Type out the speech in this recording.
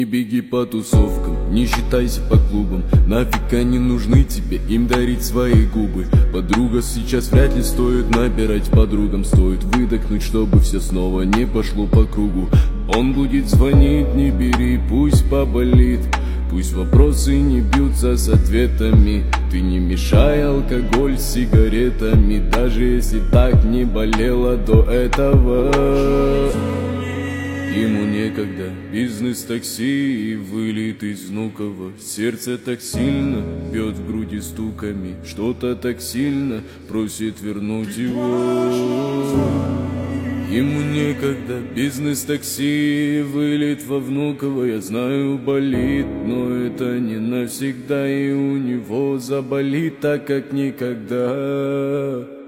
Не беги по тусовкам, не считайся по клубам. Нафиг они нужны тебе, им дарить свои губы. Подруга, сейчас вряд ли стоит набирать подругам. Стоит выдохнуть, чтобы все снова не пошло по кругу. Он будет звонить, не бери, пусть поболит. Пусть вопросы не бьются с ответами. Ты не мешай алкоголь с сигаретами, даже если так не болело до этого. Ему некогда, бизнес-такси и вылет из Внуково. Сердце так сильно бьет в груди стуками, что-то так сильно просит вернуть его. Ему некогда, бизнес-такси и вылет во Внуково. Я знаю, болит, но это не навсегда, и у него заболит так, как никогда.